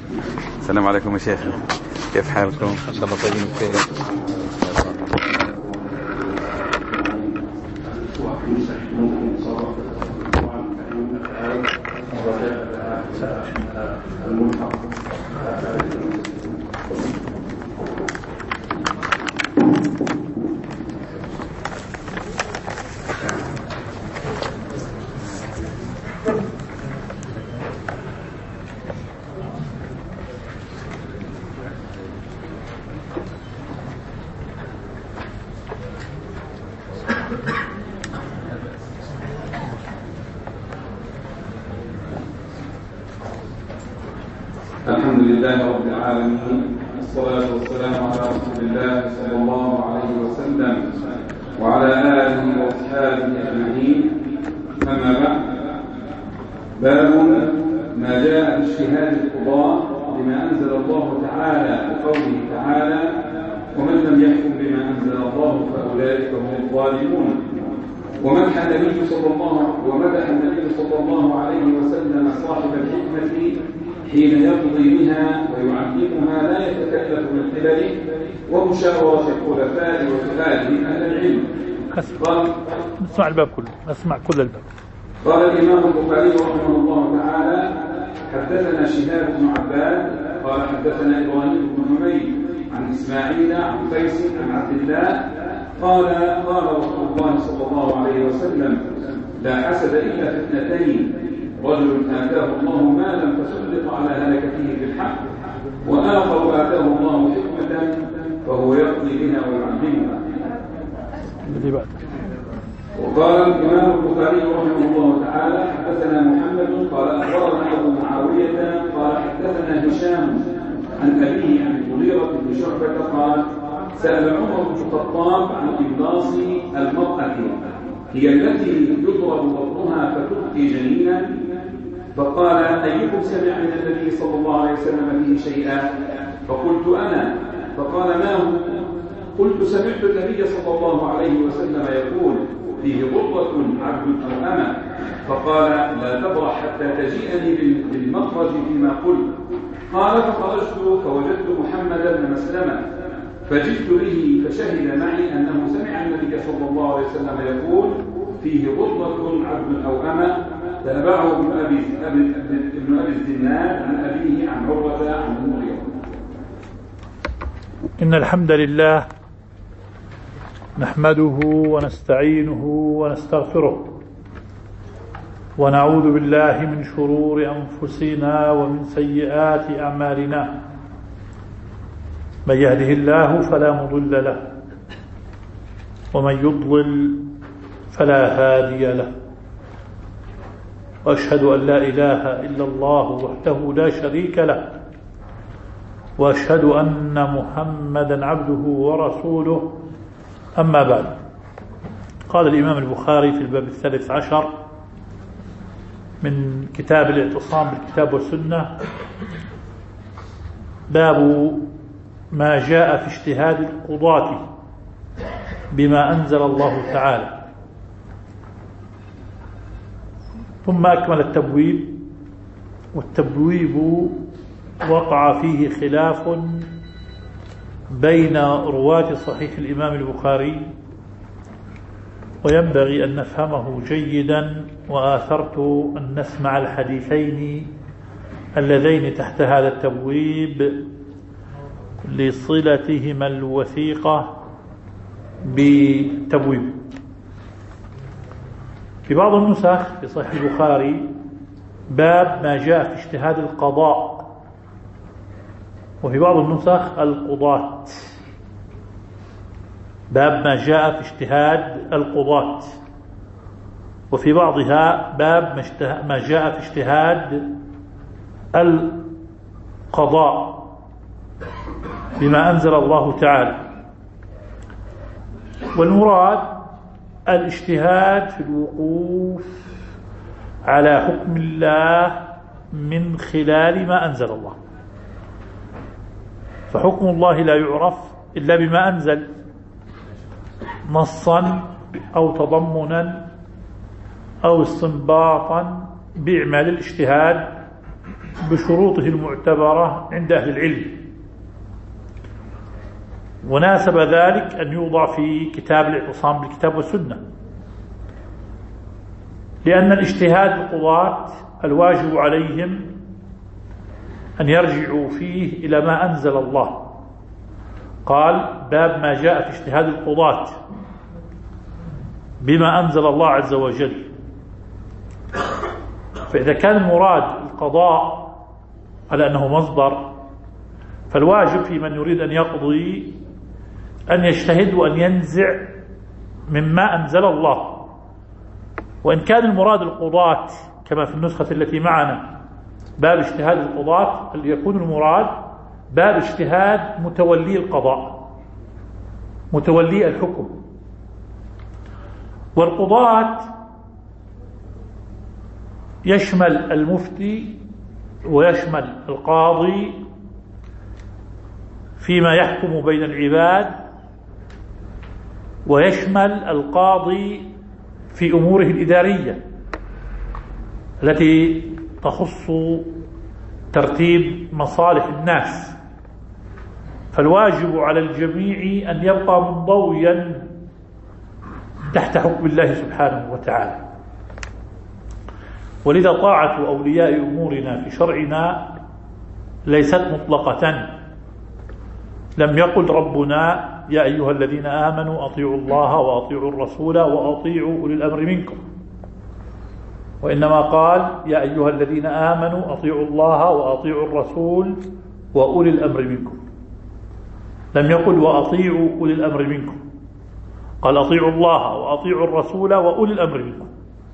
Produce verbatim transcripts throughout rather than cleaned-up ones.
السلام عليكم يا شيخ، كيف حالكم؟ إن شاء الله طيبين بخير. الحمد لله رب العالمين، والصلاة والسلام على رسول الله صلى الله عليه وسلم وعلى آله وأصحابه أجمعين. أما بعد، باب ما جاء في اجتهاد القضاة بما أنزل الله تعالى بقوله تعالى: ومن لم يحكم بما أنزل الله فأولئك هم الظالمون. ومدح النبي صلى الله ومدح النبي صلى الله عليه وسلم صاحب الحكمة حين يقضي بها ويعلمها لا يتكلف من قبله ومشاورة الخلفاء وخلالهم أهل العلم. قال نسمع الباب كله، نسمع كل الباب. قال الإمام البخاري رحمه الله تعالى: حدثنا شهاب بن عباد قال حدثنا إبراهيم بن حميد عن إسماعيل عن قيس عن عبد الله قال قال رسول الله صلى الله عليه وسلم: لا حسد إلا في اثنتين، رجل آتاه الله مالا فسلط على هلكته بالحق، وآخر آتاه الله حكمة فهو يقضي بها ويعلمها. وقال الإمام البخاري رحمه الله تعالى: حدثنا محمد قال أخبرنا أبو معاوية قال حدثنا هشام عن أبيه عن المغيرة بن شعبة قال: سأل عمر بن الخطاب عن إبلاص المرأة، هي التي يضرب بطنها فتبقي جنينا، فقال: أيكم سمع من النبي صلى الله عليه وسلم فيه شيئا؟ فقلت أنا. فقال: ما هو؟ قلت: سمعت النبي صلى الله عليه وسلم يقول: فيه غرة عبد أو أمة. فقال: لا تبرح حتى تجيئني بالمخرج فيما قلت. قال: فخرجت فوجدت محمدا بن مسلمة فجئت به فشهد معي أنه سمع النبي صلى الله عليه وسلم يقول: فيه غرة عبد أو أمة. تابعه ابن أبي ابن أبي الزناد عن أبيه عن عروة عن المغيرة. إن الحمد لله نحمده ونستعينه ونستغفره، ونعوذ بالله من شرور أنفسنا ومن سيئات أعمالنا. من يهده الله فلا مضل له، ومن يضلل فلا هادي له. وأشهد أن لا إله إلا الله وحده لا شريك له، وأشهد أن محمدا عبده ورسوله. أما بعد، قال الإمام البخاري في الباب الثالث عشر من كتاب الاعتصام بالكتاب والسنة: باب ما جاء في اجتهاد القضاة بما أنزل الله تعالى. ثم أكمل التبويب، والتبويب وقع فيه خلاف بين رواة صحيح الإمام البخاري، وينبغي أن نفهمه جيدا، وآثرت أن نسمع الحديثين اللذين تحت هذا التبويب لصلتهما الوثيقة بالتبويب. في بعض النسخ في صحيح البخاري باب ما جاء في اجتهاد القضاء، وفي بعض النسخ القضاة، باب ما جاء في اجتهاد القضاة، وفي بعضها باب ما جاء في اجتهاد القضاء بما أنزل الله تعالى. والمراد الاجتهاد في الوقوف على حكم الله من خلال ما أنزل الله، فحكم الله لا يعرف إلا بما أنزل نصا أو تضمنا أو استنباطا بإعمال الاجتهاد بشروطه المعتبرة عند أهل العلم، وناسب ذلك أن يوضع في كتاب الاعتصام بالكتاب والسنة، لأن الاجتهاد القضاة الواجب عليهم أن يرجعوا فيه إلى ما أنزل الله. قال باب ما جاء في اجتهاد القضاة بما أنزل الله عز وجل. فإذا كان المراد القضاء على أنه مصدر، فالواجب في من يريد أن يقضي أن يجتهد وأن ينزع مما أنزل الله. وإن كان المراد القضاة كما في النسخة التي معنا باب اجتهاد القضاة، يكون المراد باب اجتهاد متولي القضاء، متولي الحكم. والقضاة يشمل المفتي ويشمل القاضي فيما يحكم بين العباد، ويشمل القاضي في أموره الإدارية التي تخص ترتيب مصالح الناس. فالواجب على الجميع أن يبقى منضويا تحت حكم الله سبحانه وتعالى. ولذا طاعة أولياء أمورنا في شرعنا ليست مطلقة. لم يقل ربنا يا أيها الذين آمنوا أطيعوا الله وأطيعوا الرسول وأطيعوا أولي الأمر منكم، وإنما قال يا أيها الذين آمنوا أطيعوا الله وأطيعوا الرسول وأولي الأمر منكم. لم يقل وأطيعوا أولي الأمر منكم، قال أطيعوا الله وأطيعوا الرسول وأولي الأمر منكم.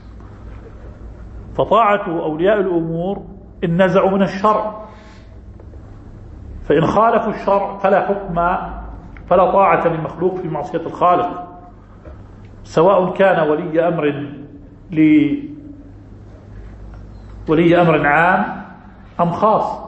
فطاعة أولياء الأمور إن نزعوا من الشرع، فإن خالفوا الشرع فلا حكم فلا طاعة للمخلوق في معصية الخالق، سواء كان ولي أمر ل ولي أمر عام أم خاص،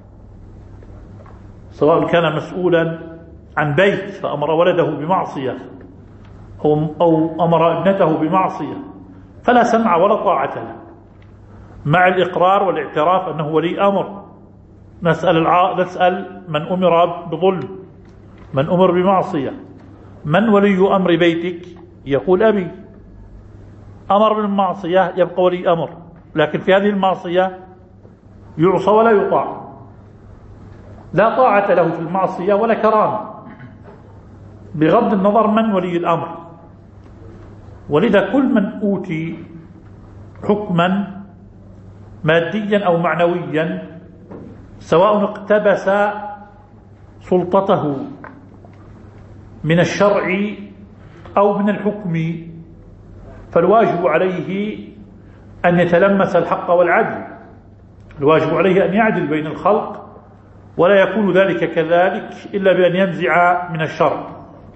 سواء كان مسؤولا عن بيت فأمر ولده بمعصية أو أمر ابنته بمعصية فلا سمع ولا طاعة له، مع الإقرار والاعتراف أنه ولي أمر. نسأل, الع... نسأل من أمر بظلم، من أمر بمعصية، من ولي أمر بيتك؟ يقول أبي. أمر بالمعصية يبقى ولي أمر، لكن في هذه المعصية يعصى ولا يطاع، لا طاعة له في المعصية ولا كرامة، بغض النظر من ولي الأمر. ولذا كل من أوتي حكما ماديا أو معنويا، سواء اقتبس سلطته من الشرع أو من الحكم، فالواجب عليه أن يتلمس الحق والعدل. الواجب عليه أن يعدل بين الخلق، ولا يكون ذلك كذلك إلا بأن ينزع من الشرع.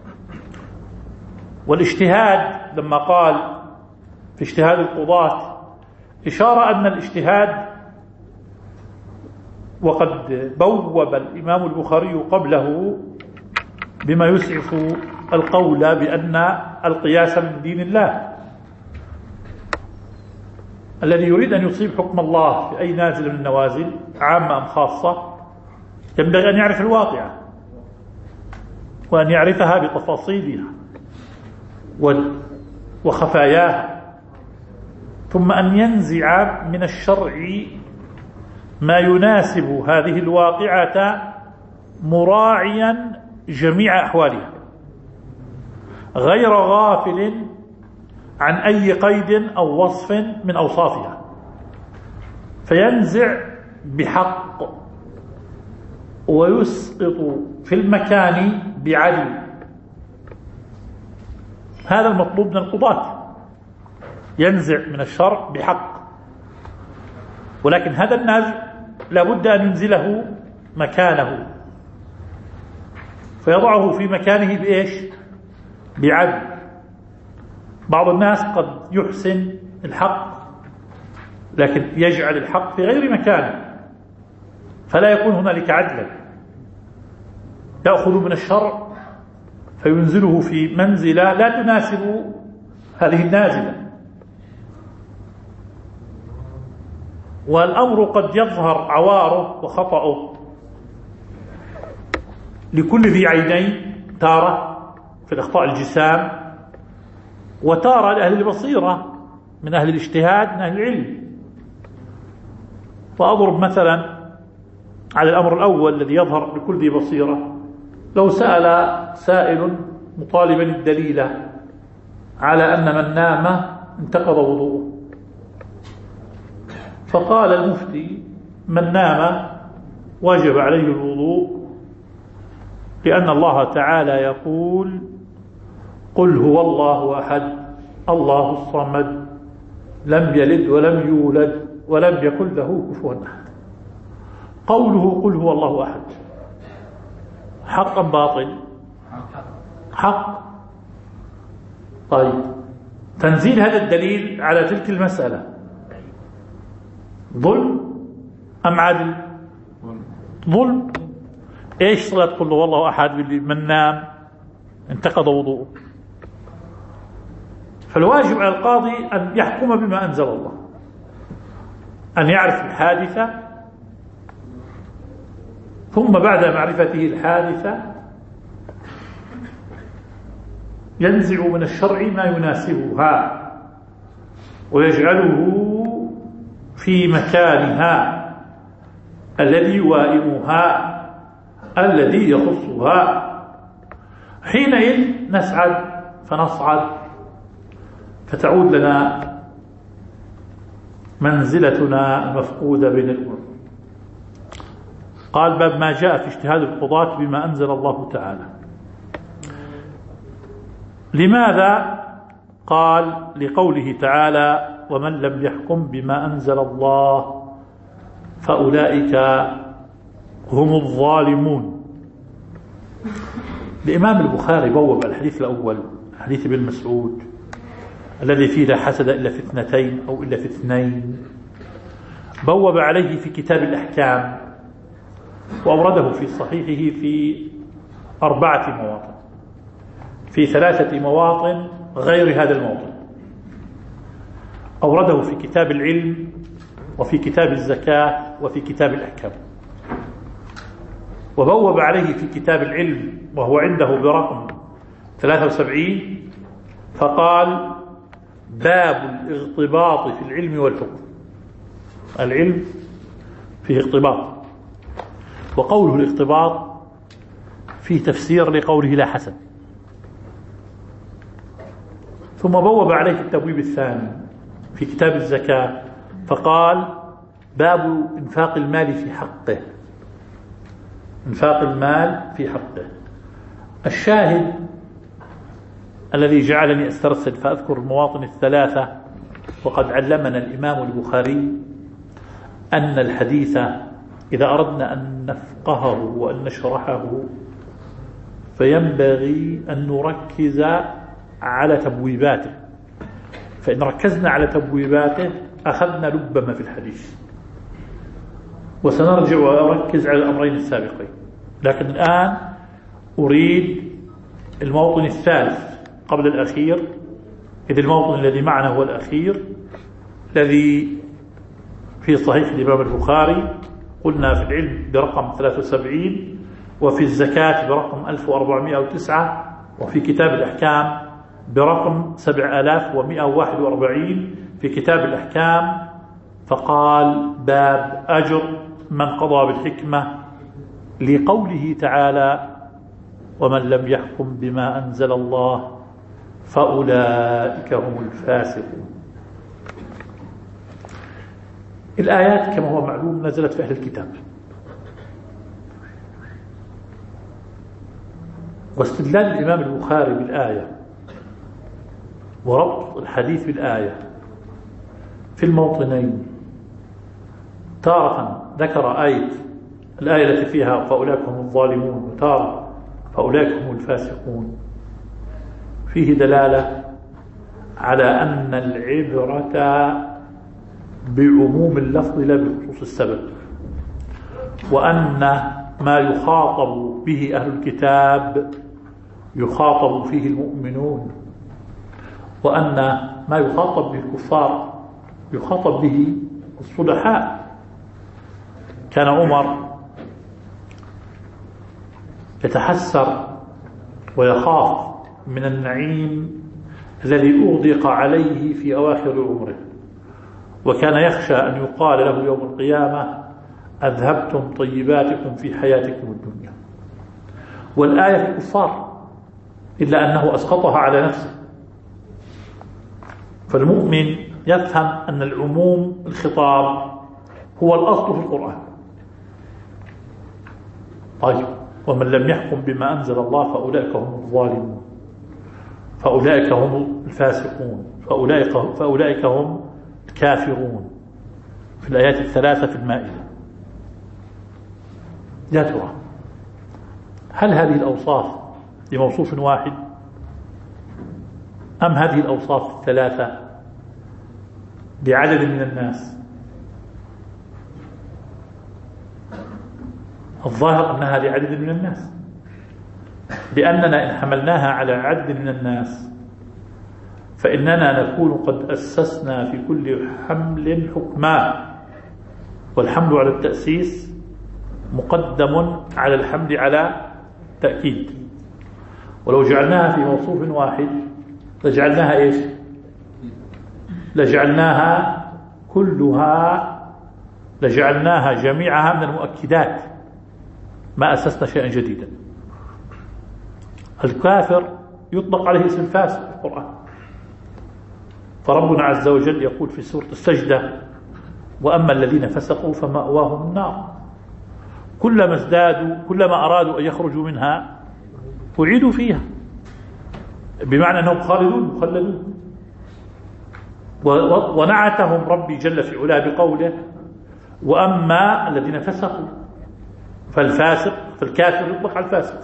والاجتهاد لما قال في اجتهاد القضاة إشارة أن الاجتهاد، وقد بوب الإمام البخاري قبله بما يسعف القول بأن القياس من دين الله. الذي يريد أن يصيب حكم الله في أي نازل من النوازل عامة أم خاصة ينبغي أن يعرف الواقع وأن يعرفها بتفاصيلها وخفاياها، ثم أن ينزع من الشرع ما يناسب هذه الواقعة مراعيا جميع أحوالها، غير غافل عن أي قيد أو وصف من أوصافها، فينزع بحق ويسقط في المكان بعدل. هذا المطلوب من القضاة، ينزع من الشرع بحق، ولكن هذا النزع لابد أن ينزله مكانه، فيضعه في مكانه بإيش؟ بعدل. بعض الناس قد يحسن الحق لكن يجعل الحق في غير مكانه، فلا يكون هنالك عدلا، يأخذ من الشرع فينزله في منزلة لا تناسب هذه النازلة. والأمر قد يظهر عواره وخطأه لكل ذي عينين، تارة في الأخطاء الجسام، وتارة لأهل البصيرة من أهل الاجتهاد من أهل العلم. وأضرب مثلا على الأمر الأول الذي يظهر لكل ذي بصيرة. لو سأل سائل مطالبا الدليل على أن من نام انتقض وضوءه، فقال المفتي من نام وجب عليه الوضوء لأن الله تعالى يقول قل هو الله أحد الله الصمد لم يلد ولم يولد ولم يكن له كفوا أحد. قوله قل هو الله أحد حق أم باطل؟ حق. طيب تنزيل هذا الدليل على تلك المسألة ظلم أم عدل؟ ظلم. إيش صلاة قل هو الله أحد من نام انتقض وضوءه؟ فالواجب على القاضي أن يحكم بما أنزل الله، أن يعرف الحادثة، ثم بعد معرفته الحادثة ينزع من الشرع ما يناسبها ويجعله في مكانها الذي يوائمها الذي يخصها. حينئذ نسعد فنصعد فتعود لنا منزلتنا المفقودة بين الأمور. قال باب ما جاء في اجتهاد القضاة بما أنزل الله تعالى. لماذا؟ قال لقوله تعالى ومن لم يحكم بما أنزل الله فأولئك هم الظالمون. الإمام البخاري بوب الحديث الأول حديث ابن مسعود الذي فيه لا حسد إلا في اثنتين أو إلا في اثنين، بوب عليه في كتاب الأحكام وأورده في صحيحه في أربعة مواطن، في ثلاثة مواطن غير هذا الموطن. أورده في كتاب العلم وفي كتاب الزكاة وفي كتاب الأحكام. وبوب عليه في كتاب العلم وهو عنده برقم ثلاثة وسبعين فقال باب الاغتباط في العلم والحكم. العلم فيه اغتباط، وقوله الاغتباط فيه تفسير لقوله لا حسد. ثم بوب عليه في التبويب الثاني في كتاب الزكاة فقال باب انفاق المال في حقه، انفاق المال في حقه. الشاهد الذي جعلني استرسل فأذكر المواطن الثلاثة، وقد علمنا الإمام البخاري أن الحديث إذا أردنا أن نفقهه وأن نشرحه فينبغي أن نركز على تبويباته، فإن ركزنا على تبويباته أخذنا لب ما في الحديث. وسنرجع ونركز على الأمرين السابقين، لكن الآن أريد الموطن الثالث قبل الأخير، إذ الموطن الذي معنا هو الأخير الذي في صحيح الإمام البخاري قلنا في العلم برقم ثلاثة وسبعين، وفي الزكاة برقم ألف وأربعمائة وتسعة، وفي كتاب الأحكام برقم سبعة آلاف ومائة وواحد وأربعين في كتاب الأحكام. فقال باب أجر من قضى بالحكمة لقوله تعالى ومن لم يحكم بما أنزل الله فأولئك هم الفاسقون. الآيات كما هو معلوم نزلت في أهل الكتاب، واستدلال الإمام البخاري بالآية وربط الحديث بالآية في الموطنين، تارة ذكر آية الآية التي فيها فأولئك هم الظالمون، وتارة فأولئك هم الفاسقون، فيه دلالة على أن العبرة بعموم اللفظ لا بخصوص السبب، وأن ما يخاطب به أهل الكتاب يخاطب فيه المؤمنون، وأن ما يخاطب به الكفار يخاطب به الصلحاء. كان عمر يتحسر ويخاف من النعيم الذي أغدق عليه في أواخر عمره، وكان يخشى أن يقال له يوم القيامة أذهبتم طيباتكم في حياتكم الدنيا. والآية في الكفار، إلا أنه أسقطها على نفسه. فالمؤمن يفهم أن العموم الخطاب هو الأصل في القرآن. طيب، ومن لم يحكم بما أنزل الله فأولئك هم الظالمون، فأولئك هم الفاسقون، فأولئك, فأولئك هم الكافرون، في الآيات الثلاثة في المائدة. يا ترى هل هذه الأوصاف لموصوف واحد، أم هذه الأوصاف الثلاثة لعدد من الناس؟ الظاهر أنها لعدد من الناس، لأننا إن حملناها على عدد من الناس فإننا نكون قد أسسنا في كل حمل حكما، والحمل على التأسيس مقدم على الحمل على تأكيد. ولو جعلناها في موصوف واحد لجعلناها إيش؟ لجعلناها كلها لجعلناها جميعها من المؤكدات، ما أسسنا شيئا جديدا. الكافر يطلق عليه اسم الفاسق في القرآن، فربنا عز وجل يقول في سورة السجدة وأما الذين فسقوا فمأواهم النار كلما ازدادوا كلما أرادوا أن يخرجوا منها أعيدوا فيها، بمعنى أنهم خالدون مخلدون. ونعتهم ربي جل في علاه بقوله وأما الذين فسقوا، فالفاسق فالكافر يطلق على الفاسق.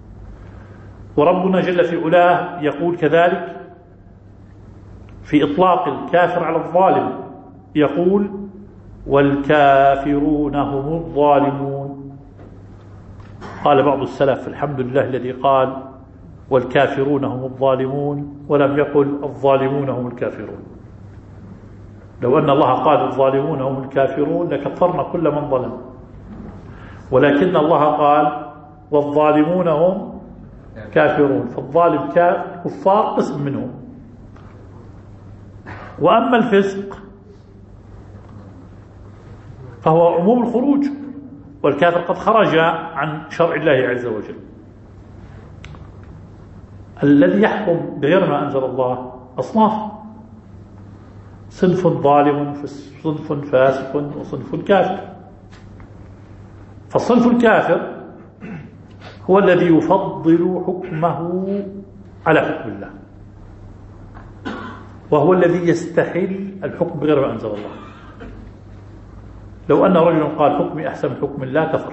وربنا جل في علاه يقول كذلك في إطلاق الكافر على الظالم، يقول والكافرون هم الظالمون. قال بعض السلف الحمد لله الذي قال والكافرون هم الظالمون ولم يقل الظالمون هم الكافرون. لو أن الله قال الظالمون هم الكافرون لكفرنا كل من ظلم، ولكن الله قال والظالمون هم كافرون، فالظالم كفار قسم منهم. وأما الفسق فهو عموم الخروج، والكافر قد خرج عن شرع الله عز وجل. الذي يحكم بغير ما أنزل الله أصناف، صنف ظالم صنف فاسق وصنف كافر. فالصنف الكافر هو الذي يفضل حكمه على حكم الله، وهو الذي يستحل الحكم بغير ما أنزل الله. لو أن رجلا قال حكمي أحسن من حكم الله كفر،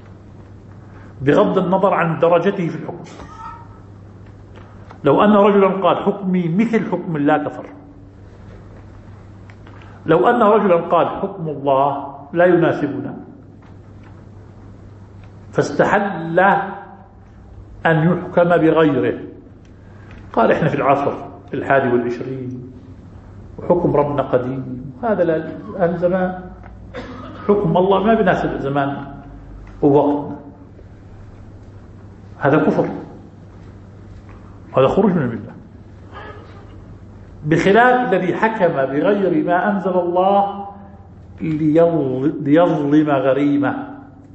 بغض النظر عن درجته في الحكم. لو أن رجلا قال حكمي مثل حكم الله كفر. لو أن رجلا قال حكم الله لا يناسبنا فاستحل أن يحكم بغيره، قال إحنا في العصر الحادي والعشرين وحكم ربنا قديم، هذا أهل زمان حكم الله ما بيناسب زمان ووقتنا، هذا كفر، هذا خروج من الملة. بخلاف الذي حكم بغير ما أنزل الله ليظلم غريمة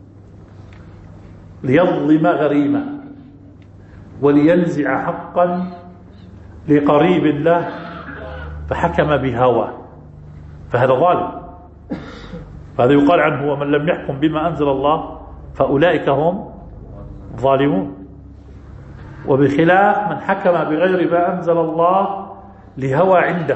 ليظلم غريمة ولينزع حقا لقريب له فحكم بهوى، فهذا ظالم. فهذا يقال عنه ومن لم يحكم بما أنزل الله فأولئك هم ظالمون. وبخلاف من حكم بغير ما أنزل الله لهوى عنده،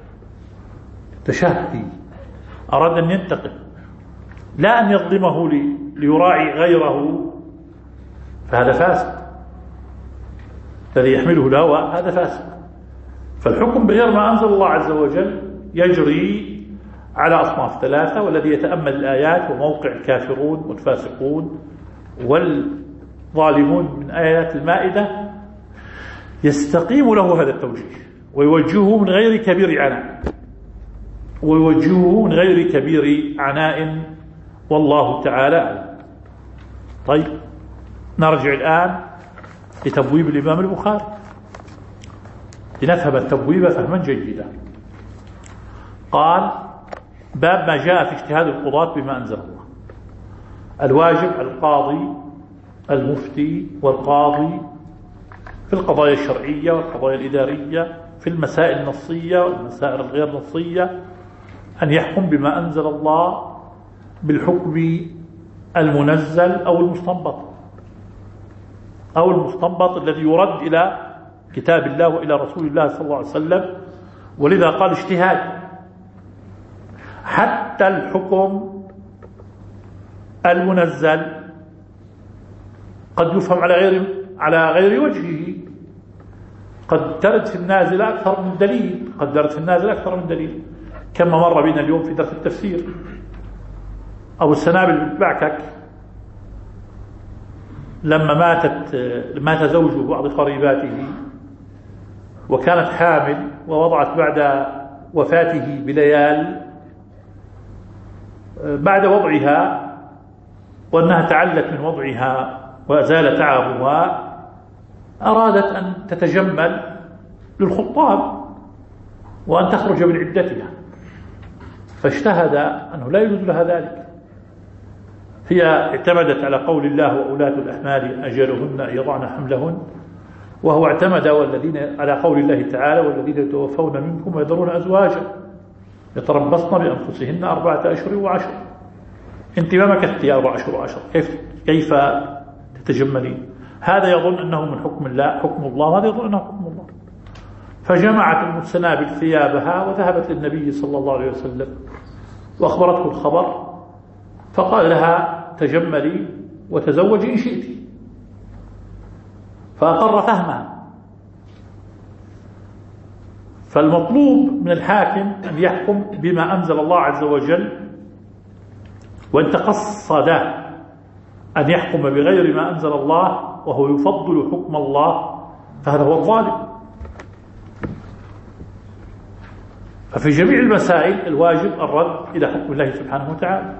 تشهي، أراد أن ينتقم، لا أن يظلمه لي ليراعي غيره، فهذا فاسق. الذي يحمله الهوى هذا فاسق. فالحكم بغير ما أنزل الله عز وجل يجري على أصناف ثلاثة، والذي يتأمل الآيات وموقع الكافرون والفاسقون والظالمون من آيات المائدة يستقيم له هذا التوجيه ويوجهه من غير كبير عناء ويوجهه من غير كبير عناء والله تعالى أعلم. طيب نرجع الآن لتبويب الإمام البخاري لنفهم التبويب فهما جيدا. قال: باب ما جاء في اجتهاد القضاة بما أنزل الله. الواجب على القاضي المفتي والقاضي في القضايا الشرعية والقضايا الإدارية في المسائل النصية والمسائل الغير نصية أن يحكم بما أنزل الله بالحكم المنزل أو المستنبط أو المستنبط الذي يرد إلى كتاب الله وإلى رسول الله صلى الله عليه وسلم. ولذا قال اجتهاد. حتى الحكم المنزل قد يفهم على غير على غير وجهه. قد ترد في النازل أكثر من دليل قد ترد في النازل أكثر من دليل كما مر بنا اليوم في درس التفسير. أبو السنابل بن بعكك لما ماتت مات زوج بعض قريباته وكانت حامل ووضعت بعد وفاته بليال بعد وضعها وأنها تعلت من وضعها وأزال تعبها أرادت أن تتجمل للخطاب وأن تخرج من عدتها فاجتهد أنه لا يجوز لها ذلك. هي اعتمدت على قول الله وأولاة الأحمال أجلهن أن يضعن حملهن، وهو اعتمد والذين على قول الله تعالى والذين يتوفون منكم ويذرون أزواجا يتربصن بأنفسهن أربعة أشهر وعشر. أنت ما مكثتي أربعة أشهر وعشر، كيف كيف تتجملين؟ هذا يظن أنه من حكم الله حكم الله وهذا يظن أنه حكم الله. فجمعت أم السنابل ثيابها وذهبت للنبي صلى الله عليه وسلم وأخبرته الخبر فقال لها تجملي وتزوجي إن شئت، فأقر فهمها. فالمطلوب من الحاكم أن يحكم بما أنزل الله عز وجل، وأن تقصد أن يحكم بغير ما أنزل الله وهو يفضل حكم الله فهذا هو الظالم. ففي جميع المسائل الواجب الرد إلى حكم الله سبحانه وتعالى.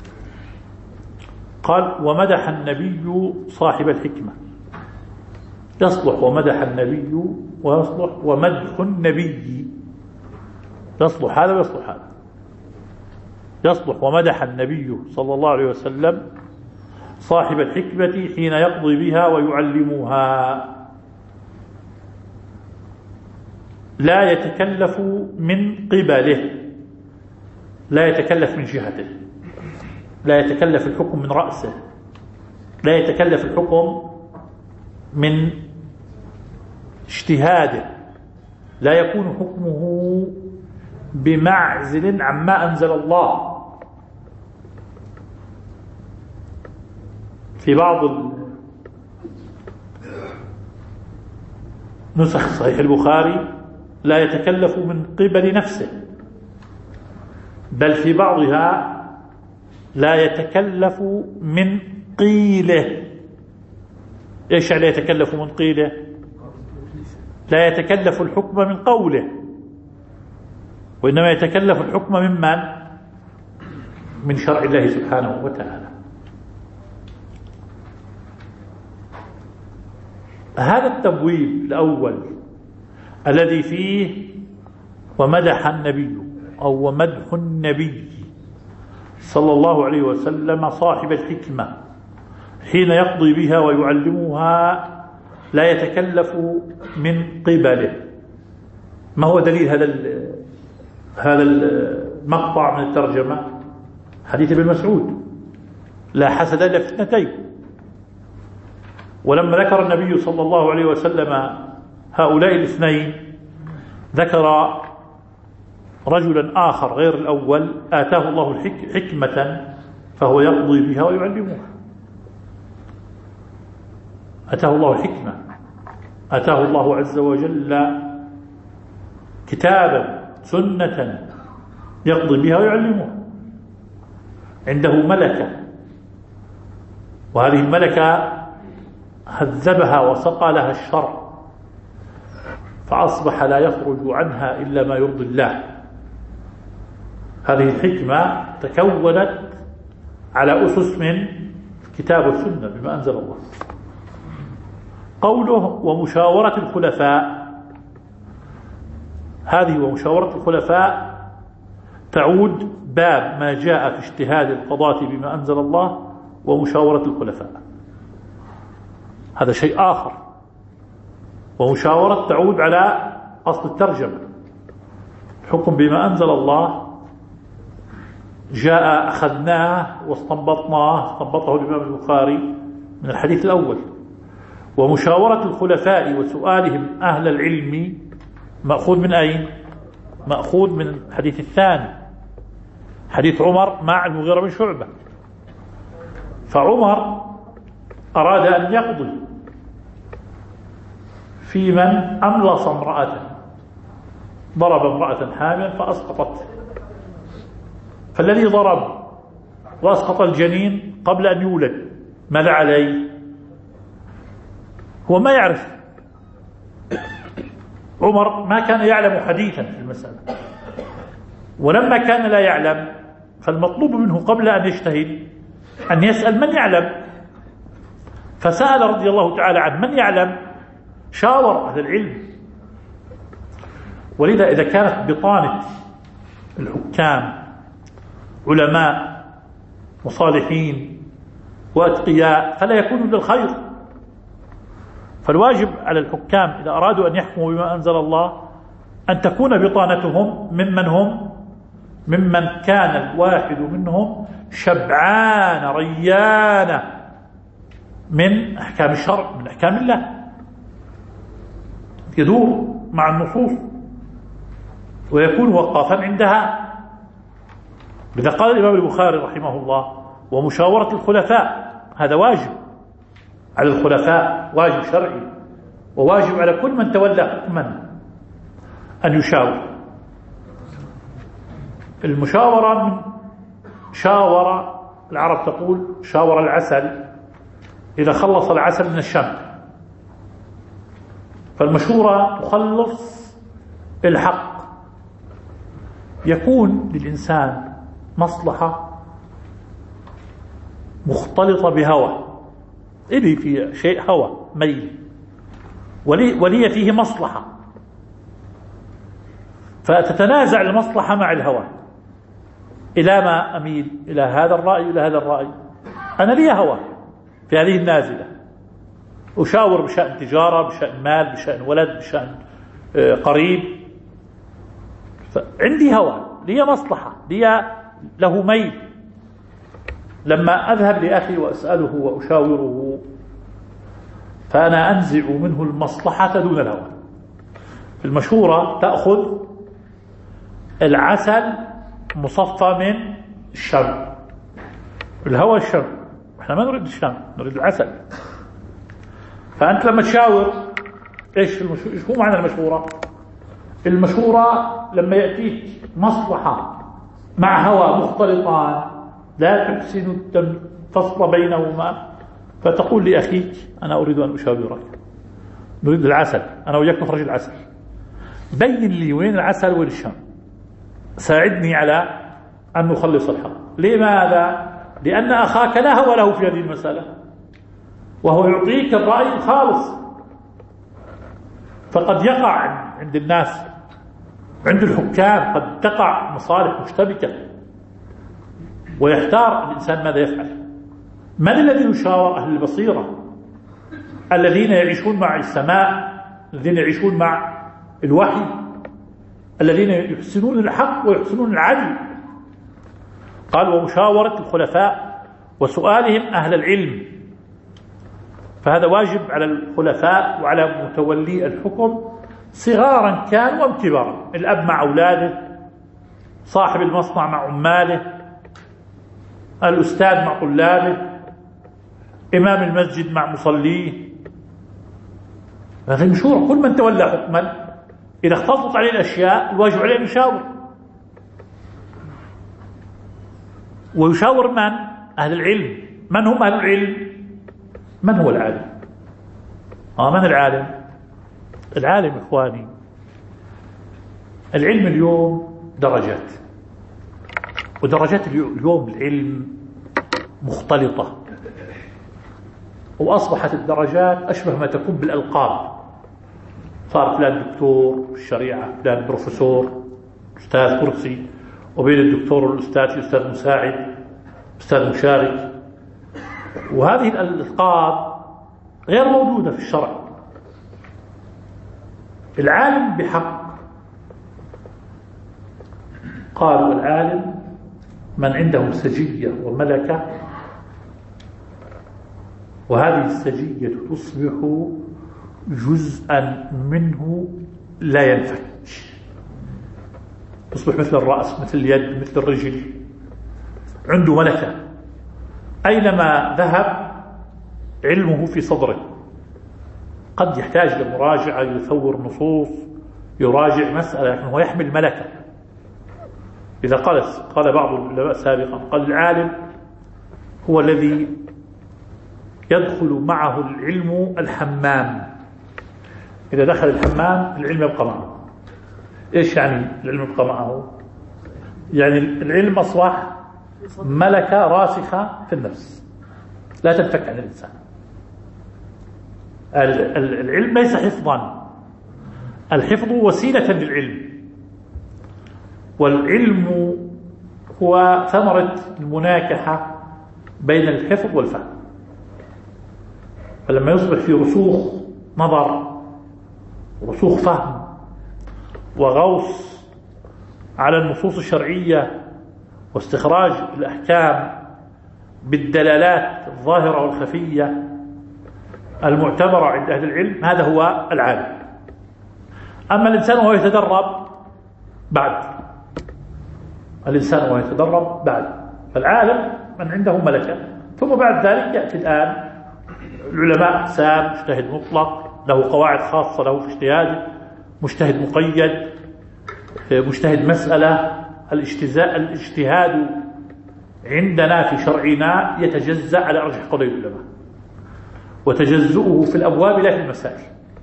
قال: ومدح النبي صاحب الحكمة. يصلح ومدح النبي ويصلح ومدح النبي، يصلح هذا ويصلح هذا. يصلح ومدح النبي صلى الله عليه وسلم صاحب الحكمة حين يقضي بها ويعلمها، لا يتكلف من قبله، لا يتكلف من جهته، لا يتكلف الحكم من رأسه، لا يتكلف الحكم من اجتهاده، لا يكون حكمه بمعزل عما أنزل الله. في بعض نسخ صحيح البخاري لا يتكلف من قبل نفسه، بل في بعضها لا يتكلف من قيله. ايش لا يتكلف من قيله؟ لا يتكلف الحكم من قوله، وإنما يتكلف الحكم ممن؟ من شرع الله سبحانه وتعالى. هذا التبويب الأول الذي فيه ومدح النبي أو ومدح النبي صلى الله عليه وسلم صاحب الحكمة حين يقضي بها ويعلمها لا يتكلف من قبله. ما هو دليل هذا هذا المقطع من الترجمة؟ حديث ابن مسعود: لا حسد إلا في اثنتين. ولما ذكر النبي صلى الله عليه وسلم هؤلاء الاثنين ذكر رجلا آخر غير الأول آتاه الله حكمة فهو يقضي بها ويعلمها. آتاه الله الحكمة، آتاه الله عز وجل كتابا سنة يقضي بها ويعلمها. عنده ملكة، وهذه الملكة هذبها وسقى لها الشرع فأصبح لا يخرج عنها إلا ما يرضي الله. هذه الحكمة تكونت على أسس من كتاب والسنة بما أنزل الله. قوله ومشاورة الخلفاء، هذه ومشاورة الخلفاء تعود باب ما جاء في اجتهاد القضاة بما أنزل الله ومشاورة الخلفاء، هذا شيء آخر. ومشاورة تعود على أصل الترجمة، حكم بما أنزل الله جاء أخذناه واستنبطناه، استنبطه الإمام البخاري من الحديث الأول. ومشاورة الخلفاء وسؤالهم أهل العلم مأخوذ من أين؟ مأخوذ من الحديث الثاني، حديث عمر مع المغيرة بن شعبة. فعمر أراد أن يقضي في من أملص امرأة، ضرب امرأة حاملا فأسقطت، فالذي ضرب وأسقط الجنين قبل أن يولد ماذا عليه؟ هو ما يعرف، عمر ما كان يعلم حديثا في المسألة، ولما كان لا يعلم فالمطلوب منه قبل أن يجتهد أن يسأل من يعلم، فسأل رضي الله تعالى عن من يعلم، شاور أهل العلم. ولذا إذا كانت بطانة الحكام علماء مصالحين وأتقياء فلا يكون للخير. فالواجب على الحكام إذا أرادوا أن يحكموا بما أنزل الله أن تكون بطانتهم ممن هم ممن كان الواحد منهم شبعان ريان من أحكام الشرع، من أحكام الله، يدور مع النصوص ويكون وقافا عندها. لذا قال الإمام البخاري رحمه الله ومشاورة الخلفاء، هذا واجب على الخلفاء، واجب شرعي، وواجب على كل من تولى حكما أن يشاور. المشاورة من شاور، العرب تقول شاور العسل إذا خلص العسل من الشمع، فالمشورة تخلص الحق. يكون للإنسان مصلحة مختلطة بهوى، إلي في شيء هوى ميل، ولي, ولي فيه مصلحة، فتتنازع المصلحة مع الهوى. إلى ما أميل؟ إلى هذا الرأي إلى هذا الرأي، أنا لي هوى في هذه النازلة، أشاور بشأن تجارة، بشأن مال، بشأن ولد، بشأن قريب، عندي هوى، لي مصلحة، لي له ميل. لما أذهب لأخي وأسأله وأشاوره فأنا أنزع منه المصلحة دون الهوى. في المشورة تأخذ العسل مصفى من الشمع، الهوى الشمع، احنا ما نريد الشمع، نريد العسل. فأنت لما تشاور ايش المشو... ايش هو معنى المشورة؟ المشورة لما يأتيك مصلحة مع هوى مختلطان لا تحسن الفصل بينهما، فتقول لأخيك أنا أريد أن أشاورك، نريد العسل، أنا وياك نخرج العسل، بين لي وين العسل وين الشمع، ساعدني على أن نخلص الحق. لماذا؟ لأن أخاك لا هوى له في هذه المسألة، وهو يعطيك الرأي الخالص. فقد يقع عند الناس، عند الحكام قد تقع مصالح مشتبكة ويحتار الإنسان ماذا يفعل. من الذي يشاور؟ أهل البصيرة الذين يعيشون مع السماء، الذين يعيشون مع الوحي، الذين يحسنون الحق ويحسنون العدل. قال ومشاورة الخلفاء وسؤالهم أهل العلم، فهذا واجب على الخلفاء وعلى متولي الحكم صغارا كانوا أم كبارا، الأب مع أولاده، صاحب المصنع مع عماله، الأستاذ مع طلابه، إمام المسجد مع مصليه. هذا المشورة، كل من تولى حكما إذا اختلطت عليه الأشياء الواجب عليه أن يشاور. ويشاور من؟ أهل العلم. من هم أهل العلم؟ من هو العالم؟ آه من العالم؟ العالم إخواني، العلم اليوم درجات، ودرجات اليوم العلم مختلطة، وأصبحت الدرجات أشبه ما تكون بالألقاب. صار فلان دكتور الشريعة، فلان بروفيسور، أستاذ كرسي، وبين الدكتور والأستاذ في أستاذ مساعد، أستاذ مشارك. وهذه الألقاب غير موجودة في الشرع. العالم بحق، قالوا العالم من عنده سجية وملكة، وهذه السجية تصبح جزءا منه لا ينفك، تصبح مثل الرأس، مثل اليد، مثل الرجل، عنده ملكة. أينما ذهب علمه في صدره. قد يحتاج لمراجعة، يثور نصوص، يراجع مسألة، لكن هو يحمل ملكة. إذا قال قال بعض العلماء سابقا، قال العالم هو الذي يدخل معه العلم الحمام. إذا دخل الحمام العلم يبقى معه. إيش يعني العلم يبقى معه؟ يعني العلم أصبح ملكة راسخة في النفس لا تنفك عن الإنسان. العلم ليس حفظا، الحفظ وسيلة للعلم، والعلم هو ثمرة المناكحة بين الحفظ والفهم. فلما يصبح في رسوخ نظر ورسوخ فهم وغوص على النصوص الشرعية واستخراج الأحكام بالدلالات الظاهرة والخفية المعتبرة عند أهل العلم، هذا هو العالم. أما الإنسان وهو يتدرب بعد، الإنسان وهو يتدرب بعد، فالعالم من عنده ملكة. ثم بعد ذلك يأتي الآن العلماء أقسام: مجتهد مطلق له قواعد خاصة له في اجتهاده، مجتهد مقيد، مجتهد مسألة. الاجتهاد عندنا في شرعنا يتجزأ على أرجح قولي العلماء، وتجزؤه في الأبواب لا في المسائل.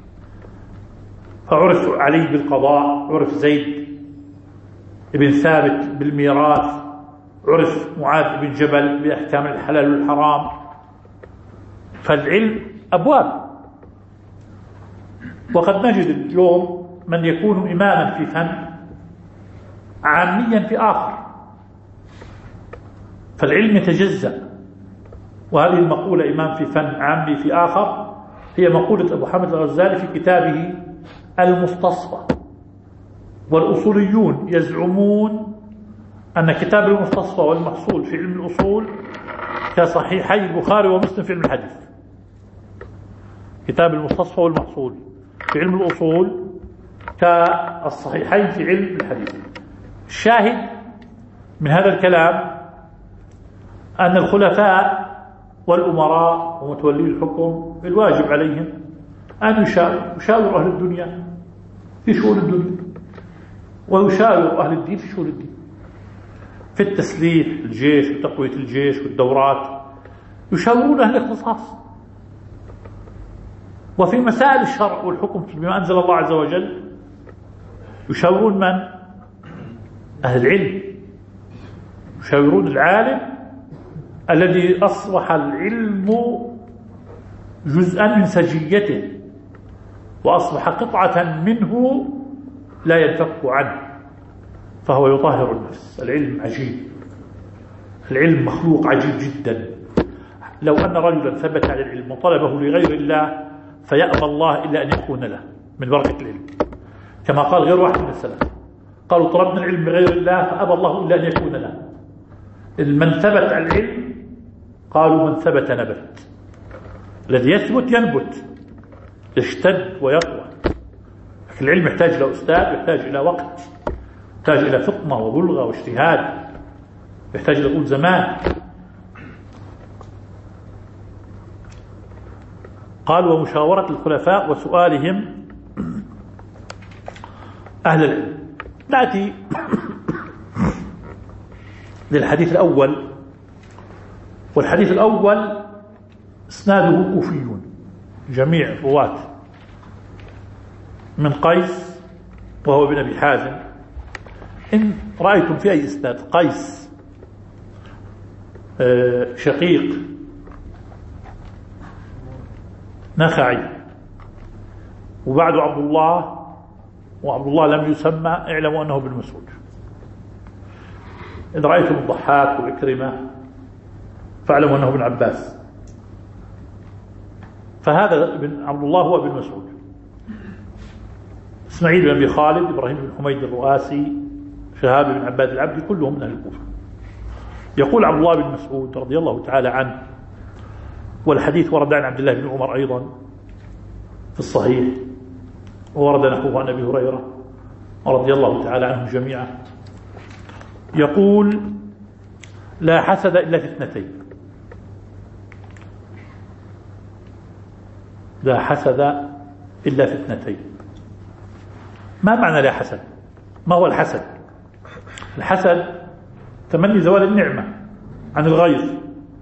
فعرف علي بالقضاء، عرف زيد بن ثابت بالميراث، عرف معاذ بن جبل بأحكام الحلال والحرام. فالعلم أبواب. وقد نجد اليوم من يكون إماما في فن عاميا في آخر، فالعلم يتجزأ. وهذه المقولة إمام في فن عامي في آخر هي مقولة أبو حامد الغزالي في كتابه المستصفى. والأصوليون يزعمون أن كتاب المستصفى والمحصول في علم الأصول كصحيحي البخاري ومسلم في علم الحديث. كتاب المستصفى والمحصول في علم الأصول كالصحيحين في علم الحديث. الشاهد من هذا الكلام أن الخلفاء والأمراء ومتولي الحكم الواجب عليهم أن يشاوروا يشاور أهل الدنيا في شؤون الدنيا، ويشاور أهل الدين في شؤون الدين، في التسليح الجيش وتقوية الجيش والدورات يشاورون أهل الاختصاص. وفي مسائل الشرع والحكم بما أنزل الله عز وجل يشاورون من؟ أهل العلم. يشاورون العالم الذي أصبح العلم جزءا من سجيته وأصبح قطعة منه لا ينفك عنه، فهو يطهر النفس. العلم عجيب، العلم مخلوق عجيب جدا. لو أن رجلا ثبت على العلم وطلبه لغير الله فيأبى الله إلا أن يكون له من بركة العلم، كما قال غير واحد من السلف، قالوا طلبنا العلم بغير الله فأبى الله إلا أن يكون له. من ثبت على العلم قالوا من ثبت نبت. الذي يثبت ينبت، يشتد ويقوى. لكن العلم يحتاج إلى أستاذ، يحتاج إلى وقت، يحتاج إلى فطنة وبلغة واجتهاد، يحتاج إلى طول زمان. قال ومشاورة الخلفاء وسؤالهم أهل العلم. نأتي للحديث الأول، والحديث الأول اسناده كوفيون جميع الرواة من قيس وهو ابن أبي حازم. إن رأيتم في أي إسناد قيس شقيق نخعي وبعده عبد الله، وعبد الله لم يسمى، اعلموا أنه بن مسعود. إن رأيتم الضحاك وعكرمة فاعلموا أنه بن عباس. فهذا بن عبد الله هو بن مسعود. إسماعيل بن أبي خالد، إبراهيم بن حميد الرؤاسي، شهاب بن عباد العبدي، كلهم من أهل الكوفة. يقول عبد الله بن مسعود رضي الله تعالى عنه، والحديث ورد عن عبد الله بن عمر أيضا في الصحيح، وورد نحوه عن أبي هريرة رضي الله تعالى عنهم جميعا، يقول: لا حسد إلا في اثنتين. لا حسد إلا في اثنتين. ما معنى لا حسد؟ ما هو الحسد؟ الحسد تمني زوال النعمة عن الغير،